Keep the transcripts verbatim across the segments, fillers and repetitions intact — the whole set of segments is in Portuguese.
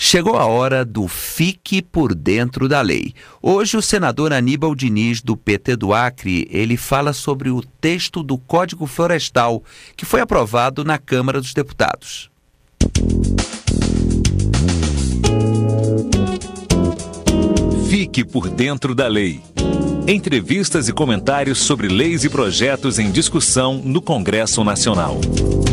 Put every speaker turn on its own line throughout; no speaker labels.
Chegou a hora do Fique por Dentro da Lei. Hoje o senador Aníbal Diniz, do P T do Acre, ele fala sobre o texto do Código Florestal, que foi aprovado na Câmara dos Deputados.
Fique por Dentro da Lei. Entrevistas e comentários sobre leis e projetos em discussão no Congresso Nacional.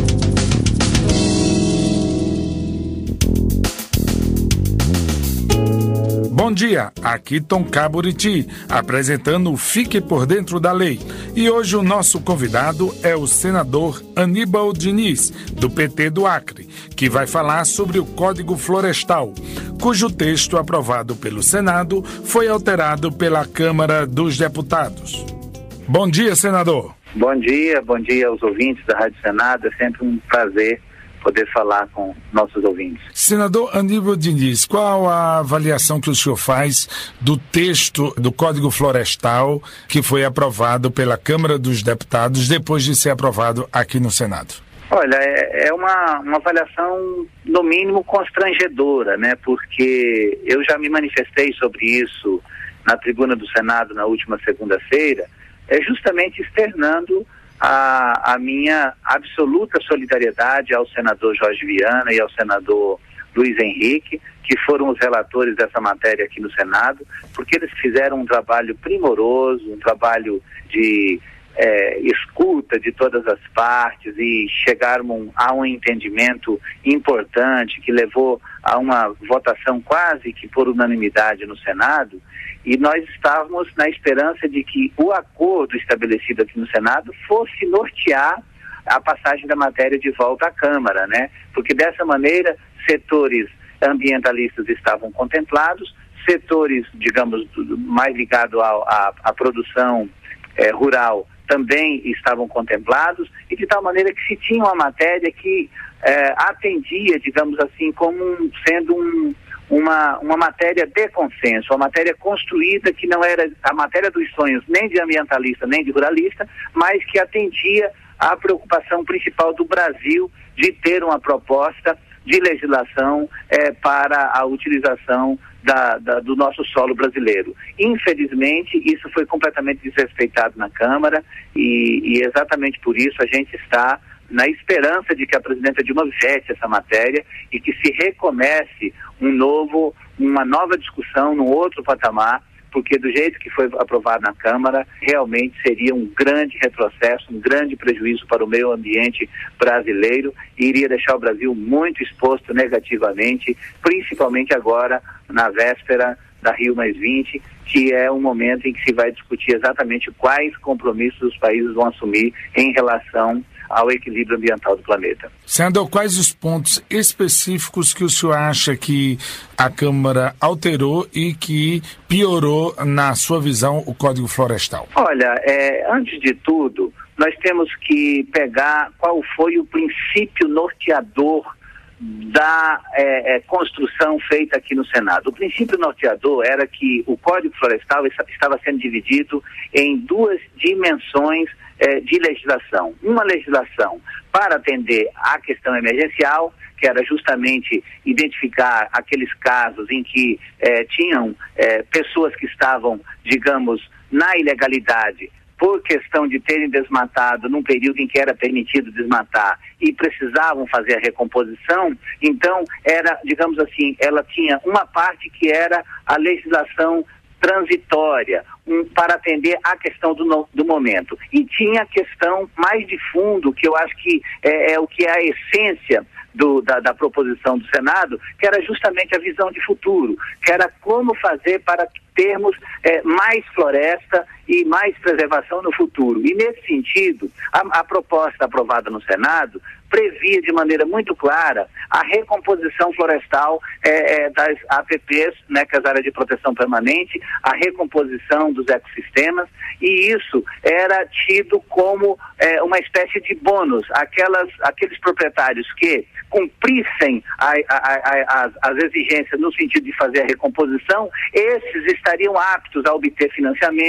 Bom dia, aqui Tom Caburiti, apresentando o Fique por Dentro da Lei. E hoje o nosso convidado é o senador Aníbal Diniz, do P T do Acre, que vai falar sobre o Código Florestal, cujo texto aprovado pelo Senado foi alterado pela Câmara dos Deputados. Bom dia, senador.
Bom dia, bom dia aos ouvintes da Rádio Senado. É sempre um prazer poder falar com nossos ouvintes.
Senador Aníbal Diniz, qual a avaliação que o senhor faz do texto do Código Florestal que foi aprovado pela Câmara dos Deputados depois de ser aprovado aqui no Senado?
Olha, é, é uma, uma avaliação, no mínimo, constrangedora, né? Porque eu já me manifestei sobre isso na tribuna do Senado na última segunda-feira, é justamente externando A, a minha absoluta solidariedade ao senador Jorge Viana e ao senador Luiz Henrique, que foram os relatores dessa matéria aqui no Senado, porque eles fizeram um trabalho primoroso, um trabalho de é, escuta de todas as partes e chegaram a um entendimento importante que levou a uma votação quase que por unanimidade no Senado. E nós estávamos na esperança de que o acordo estabelecido aqui no Senado fosse nortear a passagem da matéria de volta à Câmara, né? Porque dessa maneira, setores ambientalistas estavam contemplados, setores, digamos, mais ligados à, à produção eh, rural também estavam contemplados, e de tal maneira que se tinha uma matéria que eh, atendia, digamos assim, como um, sendo um Uma, uma matéria de consenso, uma matéria construída que não era a matéria dos sonhos nem de ambientalista nem de ruralista, mas que atendia à preocupação principal do Brasil de ter uma proposta de legislação eh, para a utilização da, da, do nosso solo brasileiro. Infelizmente, isso foi completamente desrespeitado na Câmara e, e exatamente por isso a gente está na esperança de que a presidenta Dilma vete essa matéria e que se recomece um novo, uma nova discussão num outro patamar, porque do jeito que foi aprovado na Câmara, realmente seria um grande retrocesso, um grande prejuízo para o meio ambiente brasileiro e iria deixar o Brasil muito exposto negativamente, principalmente agora, na véspera da Rio mais vinte, que é um momento em que se vai discutir exatamente quais compromissos os países vão assumir em relação ao equilíbrio ambiental do planeta.
Senador, quais os pontos específicos que o senhor acha que a Câmara alterou e que piorou, na sua visão, o Código Florestal?
Olha, é, antes de tudo, nós temos que pegar qual foi o princípio norteador da é, é, construção feita aqui no Senado. O princípio norteador era que o Código Florestal estava sendo dividido em duas dimensões é, de legislação. Uma legislação para atender à questão emergencial, que era justamente identificar aqueles casos em que é, tinham é, pessoas que estavam, digamos, na ilegalidade, por questão de terem desmatado num período em que era permitido desmatar e precisavam fazer a recomposição. Então, era, digamos assim, ela tinha uma parte que era a legislação transitória, um, para atender à questão do, no, do momento. E tinha a questão mais de fundo, que eu acho que é, é o que é a essência do, da, da proposição do Senado, que era justamente a visão de futuro, que era como fazer para termos é, mais floresta e mais preservação no futuro. E nesse sentido, a, a proposta aprovada no Senado previa de maneira muito clara a recomposição florestal é, é, das A P Ps, né, que é as áreas de proteção permanente, a recomposição dos ecossistemas, e isso era tido como é, uma espécie de bônus. Aquelas, aqueles proprietários que cumprissem a, a, a, as, as exigências no sentido de fazer a recomposição, esses estariam aptos a obter financiamento, a obter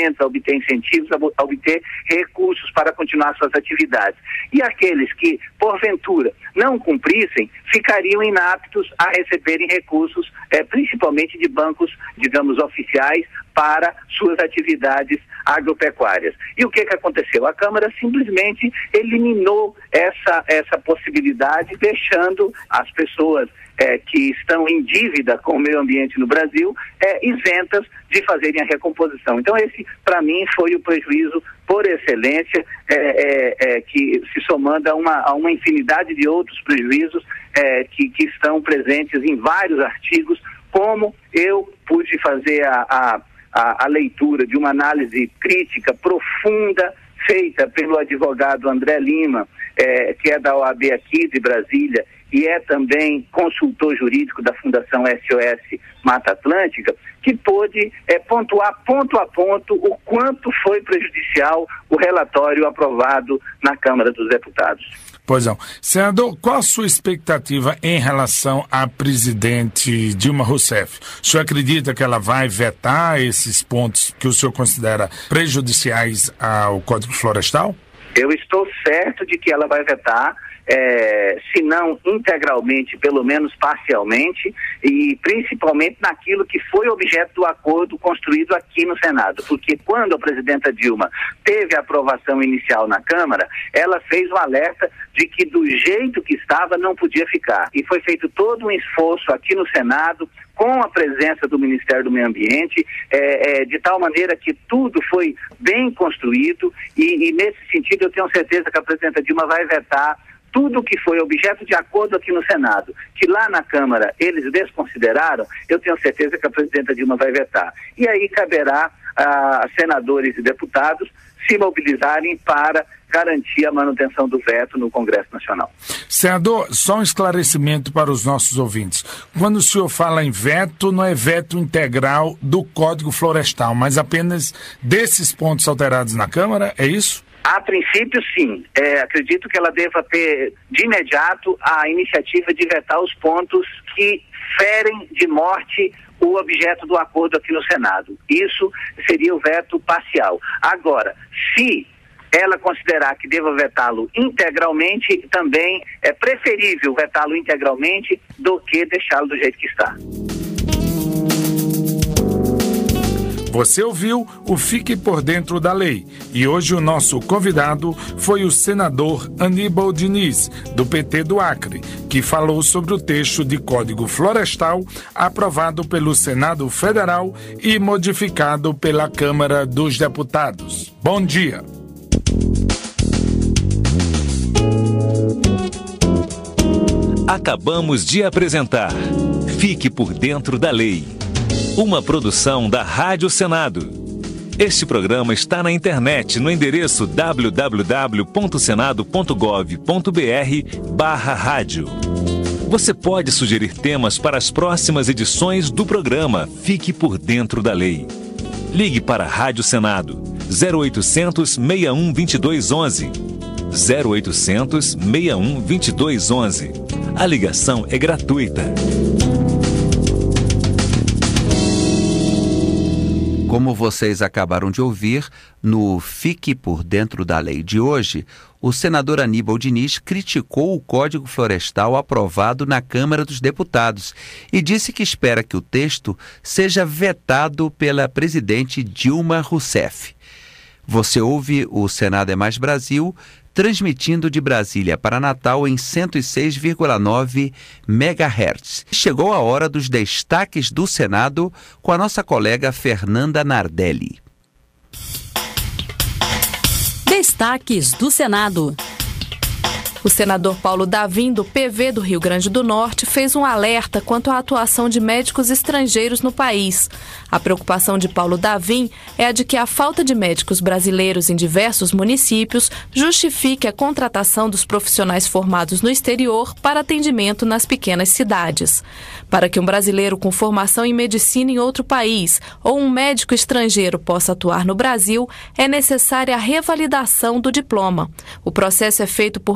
obter incentivos, a obter recursos para continuar suas atividades. E aqueles que, porventura, não cumprissem, ficariam inaptos a receberem recursos, é, principalmente de bancos, digamos, oficiais, para suas atividades agropecuárias. E o que que aconteceu? A Câmara simplesmente eliminou essa, essa possibilidade, deixando as pessoas é, que estão em dívida com o meio ambiente no Brasil é, isentas de fazerem a recomposição. Então esse, para mim, foi o prejuízo por excelência, é, é, é, que se somando a uma, a uma infinidade de outros prejuízos é, que, que estão presentes em vários artigos, como eu pude fazer a, a A, a leitura de uma análise crítica profunda feita pelo advogado André Lima, é, que é da O A B aqui de Brasília e é também consultor jurídico da Fundação S O S Mata Atlântica, que pôde é, pontuar ponto a ponto o quanto foi prejudicial o relatório aprovado na Câmara dos Deputados.
Pois não. Senador, qual a sua expectativa em relação à presidente Dilma Rousseff? O senhor acredita que ela vai vetar esses pontos que o senhor considera prejudiciais ao Código Florestal?
Eu estou certo de que ela vai vetar, é, se não integralmente, pelo menos parcialmente, e principalmente naquilo que foi objeto do acordo construído aqui no Senado. Porque quando a presidenta Dilma teve a aprovação inicial na Câmara, ela fez um alerta de que do jeito que estava não podia ficar. E foi feito todo um esforço aqui no Senado, com a presença do Ministério do Meio Ambiente, é, é, de tal maneira que tudo foi bem construído e, e nesse sentido eu tenho certeza que a presidenta Dilma vai vetar tudo que foi objeto de acordo aqui no Senado, que lá na Câmara eles desconsideraram, eu tenho certeza que a presidenta Dilma vai vetar. E aí caberá a senadores e deputados se mobilizarem para garantir a manutenção do veto no Congresso Nacional.
Senador, só um esclarecimento para os nossos ouvintes. Quando o senhor fala em veto, não é veto integral do Código Florestal, mas apenas desses pontos alterados na Câmara, é isso?
A princípio, sim. É, acredito que ela deva ter, de imediato, a iniciativa de vetar os pontos que ferem de morte o objeto do acordo aqui no Senado. Isso seria o veto parcial. Agora, se ela considerar que deva vetá-lo integralmente, também é preferível vetá-lo integralmente do que deixá-lo do jeito que está.
Você ouviu o Fique por Dentro da Lei e hoje o nosso convidado foi o senador Aníbal Diniz, do P T do Acre, que falou sobre o texto de Código Florestal aprovado pelo Senado Federal e modificado pela Câmara dos Deputados. Bom dia!
Acabamos de apresentar Fique por Dentro da Lei, uma produção da Rádio Senado. Este programa está na internet no endereço w w w ponto senado ponto gov ponto b r barra rádio. Você pode sugerir temas para as próximas edições do programa Fique por Dentro da Lei. Ligue para a Rádio Senado zero oitocentos, seis um, dois dois um um zero oitocentos, seis um, dois dois um um. A ligação é gratuita.
Como vocês acabaram de ouvir, no Fique por Dentro da Lei de hoje, o senador Aníbal Diniz criticou o Código Florestal aprovado na Câmara dos Deputados e disse que espera que o texto seja vetado pela presidente Dilma Rousseff. Você ouve o Senado é Mais Brasil, transmitindo de Brasília para Natal em cento e seis vírgula nove megahertz. Chegou a hora dos destaques do Senado com a nossa colega Fernanda Nardelli.
Destaques do Senado. O senador Paulo Davim, do P V do Rio Grande do Norte, fez um alerta quanto à atuação de médicos estrangeiros no país. A preocupação de Paulo Davim é a de que a falta de médicos brasileiros em diversos municípios justifique a contratação dos profissionais formados no exterior para atendimento nas pequenas cidades. Para que um brasileiro com formação em medicina em outro país ou um médico estrangeiro possa atuar no Brasil, é necessária a revalidação do diploma. O processo é feito por meio de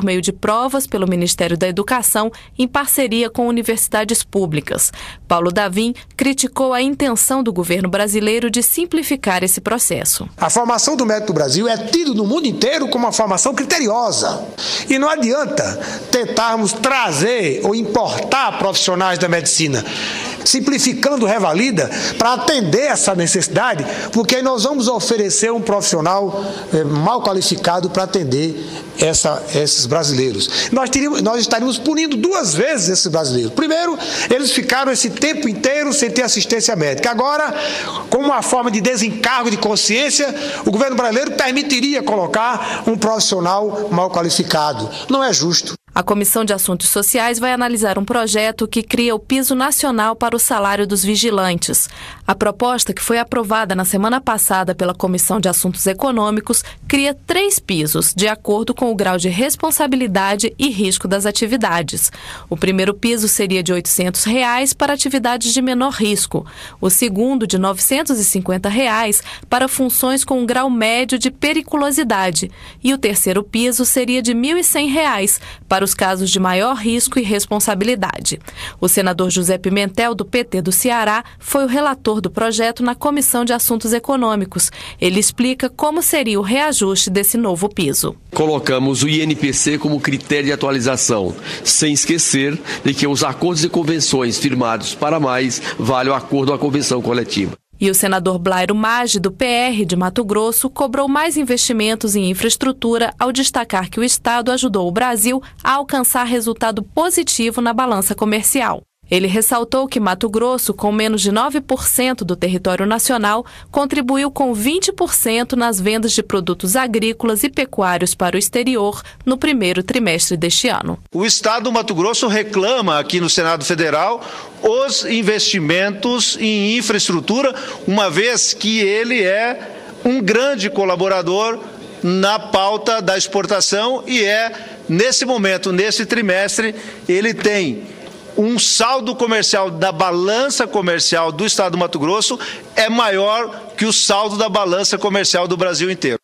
provas pelo Ministério da Educação em parceria com universidades públicas. Paulo Davim criticou a intenção do governo brasileiro de simplificar esse processo.
A formação do médico do Brasil é tida no mundo inteiro como uma formação criteriosa. E não adianta tentarmos trazer ou importar profissionais da medicina, simplificando revalida, para atender essa necessidade, porque aí nós vamos oferecer um profissional é, mal qualificado para atender essa, esses brasileiros. Nós, teríamos, nós estaríamos punindo duas vezes esses brasileiros. Primeiro, eles ficaram esse tempo inteiro sem ter assistência médica. Agora, como uma forma de desencargo de consciência, o governo brasileiro permitiria colocar um profissional mal qualificado. Não é justo.
A Comissão de Assuntos Sociais vai analisar um projeto que cria o piso nacional para o salário dos vigilantes. A proposta, que foi aprovada na semana passada pela Comissão de Assuntos Econômicos, cria três pisos, de acordo com o grau de responsabilidade e risco das atividades. O primeiro piso seria de oitocentos reais para atividades de menor risco. O segundo, de novecentos e cinquenta reais para funções com um grau médio de periculosidade. E o terceiro piso seria de mil e cem reais para os casos de maior risco e responsabilidade. O senador José Pimentel, do P T do Ceará, foi o relator do projeto na Comissão de Assuntos Econômicos. Ele explica como seria o reajuste desse novo piso.
Colocamos o I N P C como critério de atualização, sem esquecer de que os acordos e convenções firmados para mais vale o acordo à convenção coletiva.
E o senador Blairo Maggi, do P R de Mato Grosso, cobrou mais investimentos em infraestrutura ao destacar que o Estado ajudou o Brasil a alcançar resultado positivo na balança comercial. Ele ressaltou que Mato Grosso, com menos de nove por cento do território nacional, contribuiu com vinte por cento nas vendas de produtos agrícolas e pecuários para o exterior no primeiro trimestre deste ano.
O Estado do Mato Grosso reclama aqui no Senado Federal os investimentos em infraestrutura, uma vez que ele é um grande colaborador na pauta da exportação e é, nesse momento, nesse trimestre, ele tem um saldo comercial da balança comercial do Estado do Mato Grosso é maior que o saldo da balança comercial do Brasil inteiro.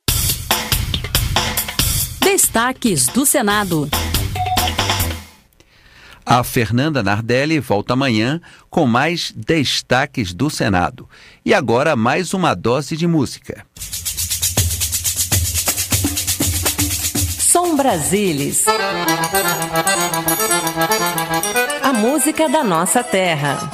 Destaques do Senado.
A Fernanda Nardelli volta amanhã com mais destaques do Senado. E agora mais uma dose de música.
Som Brasilis. A música da nossa terra.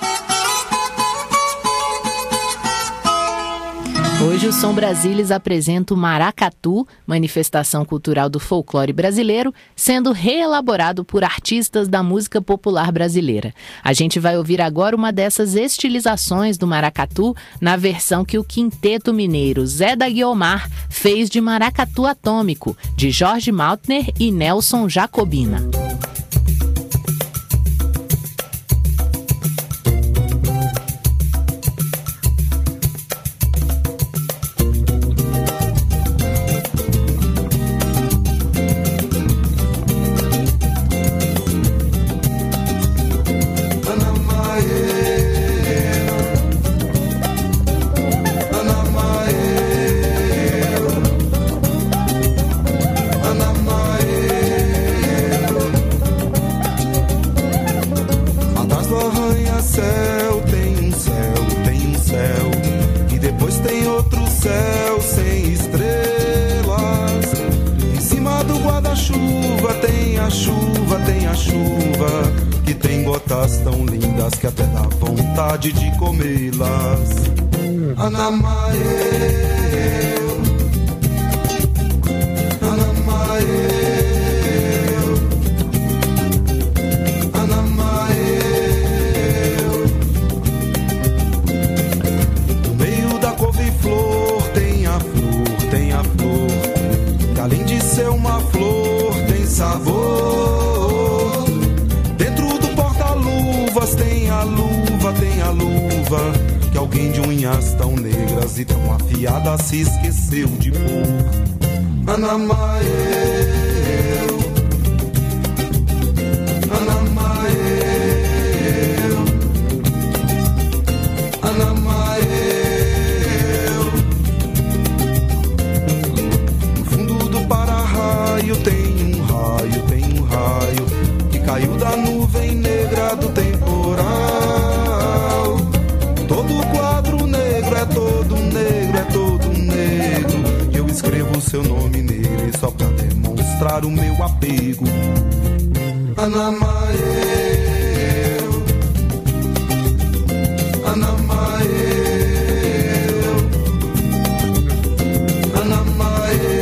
Hoje o Som Brasilis apresenta o Maracatu, manifestação cultural do folclore brasileiro, sendo reelaborado por artistas da música popular brasileira. A gente vai ouvir agora uma dessas estilizações do maracatu na versão que o Quinteto Mineiro Zé da Guiomar fez de Maracatu Atômico, de Jorge Maltner e Nelson Jacobina.
Tão lindas que até dá vontade de comê-las. Anamae, Anamae, Anamae. No meio da couve-flor tem a flor, tem a flor, que além de ser uma flor tem sabor. Tem a luva, tem a luva, que alguém de unhas tão negras e tão afiada se esqueceu de pôr. Anamae, Anamae, Anamae. No fundo do para-raio tem um raio, tem tirar o meu apego. Anamae, Anamae, Anamae.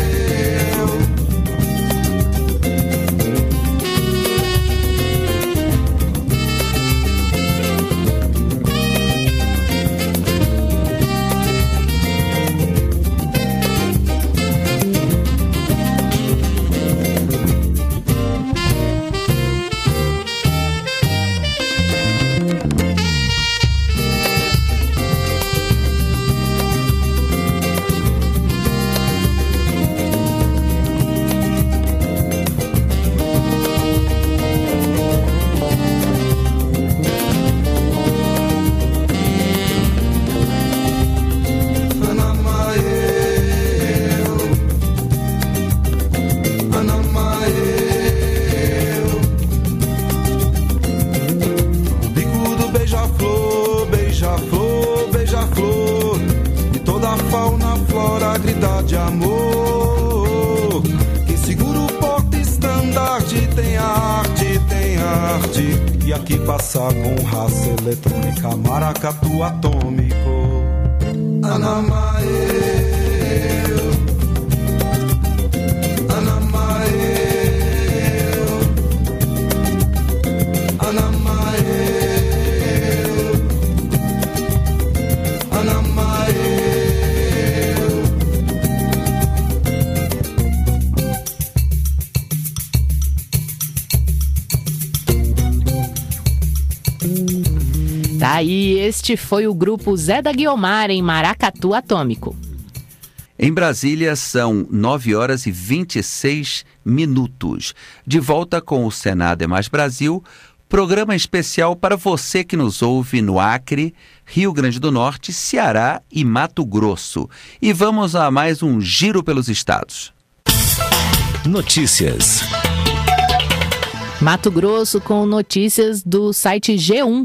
De amor, quem segura o porta-estandarte tem arte, tem arte. E aqui passar com raça eletrônica, maracatu atômico. Anamae, Anamae, Anamae, Anamae.
Tá aí, este foi o grupo Zé da Guiomar em Maracatu Atômico.
Em Brasília são nove horas e vinte e seis minutos. De volta com o Senado é Mais Brasil, programa especial para você que nos ouve no Acre, Rio Grande do Norte, Ceará e Mato Grosso. E vamos a mais um giro pelos estados.
Notícias.
Mato Grosso com notícias do site G um.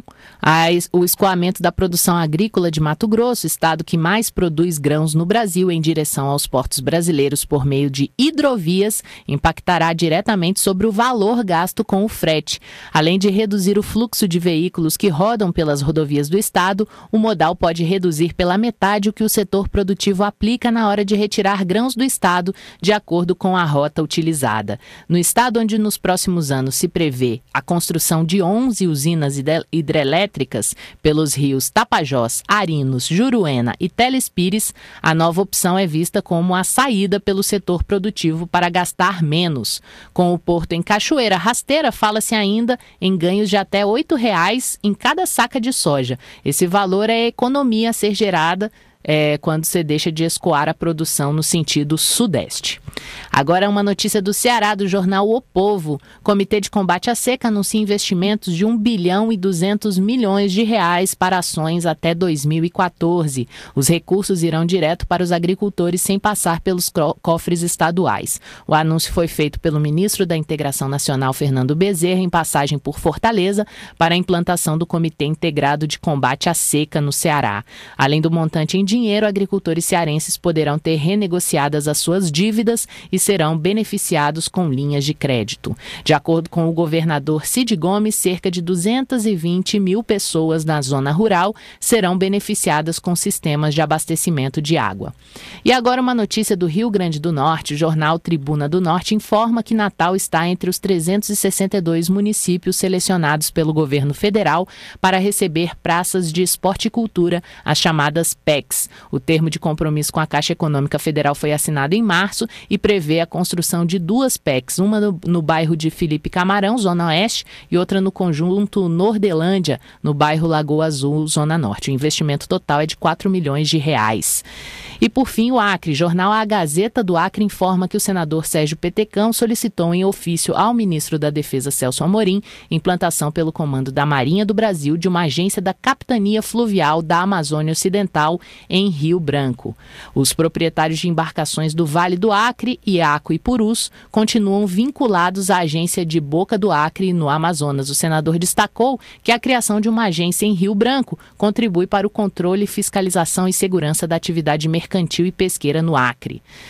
O escoamento da produção agrícola de Mato Grosso, estado que mais produz grãos no Brasil em direção aos portos brasileiros por meio de hidrovias, impactará diretamente sobre o valor gasto com o frete. Além de reduzir o fluxo de veículos que rodam pelas rodovias do estado, o modal pode reduzir pela metade o que o setor produtivo aplica na hora de retirar grãos do estado, de acordo com a rota utilizada. No estado onde nos próximos anos se prevê a construção de onze usinas hidrelétricas pelos rios Tapajós, Arinos, Juruena e Telespires, a nova opção é vista como a saída pelo setor produtivo para gastar menos. Com o porto em Cachoeira Rasteira, fala-se ainda em ganhos de até oito reais em cada saca de soja. Esse valor é a economia a ser gerada É, quando você deixa de escoar a produção no sentido sudeste. Agora uma notícia do Ceará, do jornal O Povo. Comitê de Combate à Seca anuncia investimentos de um bilhão e duzentos milhões de reais para ações até dois mil e quatorze. Os recursos irão direto para os agricultores sem passar pelos cofres estaduais. O anúncio foi feito pelo ministro da Integração Nacional, Fernando Bezerra, em passagem por Fortaleza, para a implantação do Comitê Integrado de Combate à Seca no Ceará. Além do montante em dinheiro, agricultores cearenses poderão ter renegociadas as suas dívidas e serão beneficiados com linhas de crédito. De acordo com o governador Cid Gomes, cerca de duzentas e vinte mil pessoas na zona rural serão beneficiadas com sistemas de abastecimento de água. E agora uma notícia do Rio Grande do Norte. O jornal Tribuna do Norte informa que Natal está entre os trezentos e sessenta e dois municípios selecionados pelo governo federal para receber praças de esporte e cultura, as chamadas P E Cs. O termo de compromisso com a Caixa Econômica Federal foi assinado em março e prevê a construção de duas P E Cs, uma no, no bairro de Felipe Camarão, Zona Oeste, e outra no conjunto Nordelândia, no bairro Lagoa Azul, Zona Norte. O investimento total é de quatro milhões de reais. E por fim, o Acre. Jornal A Gazeta do Acre informa que o senador Sérgio Petecão solicitou em ofício ao ministro da Defesa, Celso Amorim, implantação pelo Comando da Marinha do Brasil de uma agência da Capitania Fluvial da Amazônia Ocidental em Rio Branco. Os proprietários de embarcações do Vale do Acre, Iaco e Purus continuam vinculados à agência de Boca do Acre, no Amazonas. O senador destacou que a criação de uma agência em Rio Branco contribui para o controle, fiscalização e segurança da atividade mercantil e pesqueira no Acre.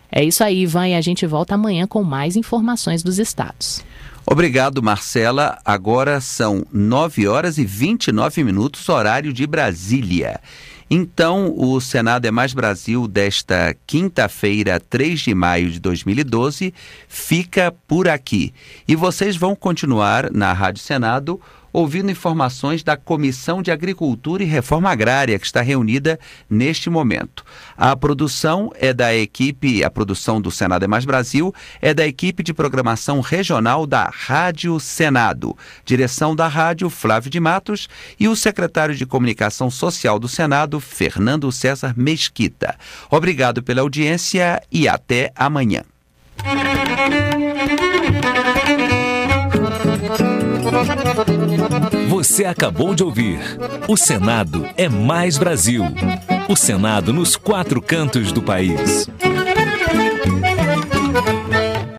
É isso aí, Ivan, e a gente volta amanhã com mais informações dos estados.
Obrigado, Marcela. Agora são nove horas e vinte e nove minutos, horário de Brasília. Então, o Senado é Mais Brasil desta quinta-feira, três de maio de dois mil e doze, fica por aqui. E vocês vão continuar na Rádio Senado ouvindo informações da Comissão de Agricultura e Reforma Agrária, que está reunida neste momento. A produção é da equipe, a produção do Senado é Mais Brasil, é da equipe de programação regional da Rádio Senado. Direção da rádio, Flávio de Matos, e o secretário de Comunicação Social do Senado, Fernando César Mesquita. Obrigado pela audiência e até amanhã.
Você acabou de ouvir O Senado é Mais Brasil. O Senado nos quatro cantos do país.